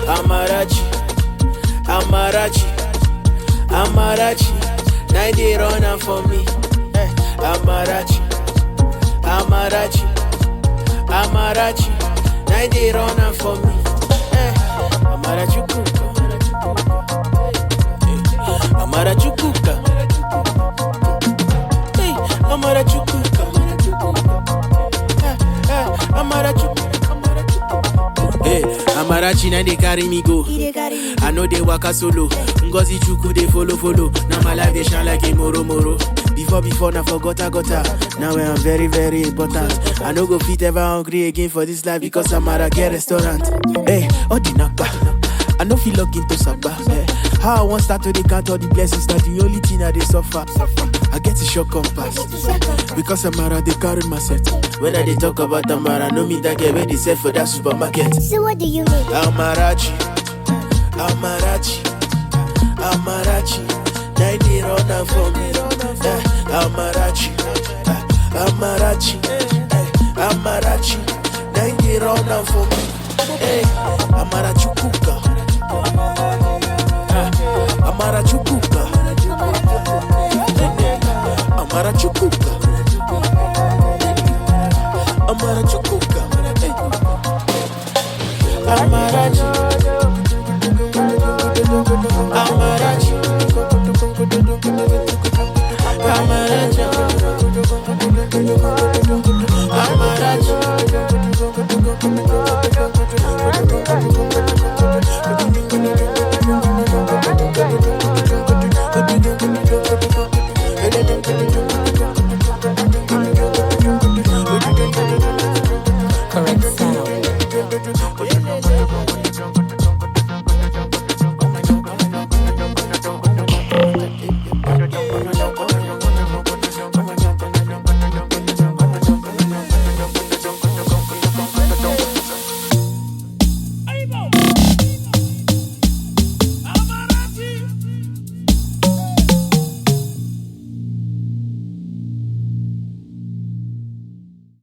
Amarachi, Amarachi, Amarachi. Now they run am for me. Amarachi, Amarachi, Amarachi. Now they run am for me. Amarachi kuka, Amarachi kuka, Amarachi kuka, Amarachi. Hey, Amarachi now they carry me go. I know they waka solo. Ngozi Chuku they follow. Now my life they shine like a moro. Before now forgot I got her. Now I'm very, very important. I no go fit ever hungry again for this life because I'm at a gay restaurant. Hey, Odinaka, I no feel log into Saba. Hey, how I want start to count all the blessings. Not the only thing that they suffer. I get a shock compass because Amara they carry my set. When I they talk about Amara, no me that get ready set for that supermarket. So what do you mean? Amarachi, Amarachi, Amarachi. Now they run out for me. Amarachi, Amarachi, Amarachi. Now they run out for me. Amarachi kuka, Amarachi kuka, Amarachi kuka, Amarachi kuka, Amarachi, Amarachi, Amarachi.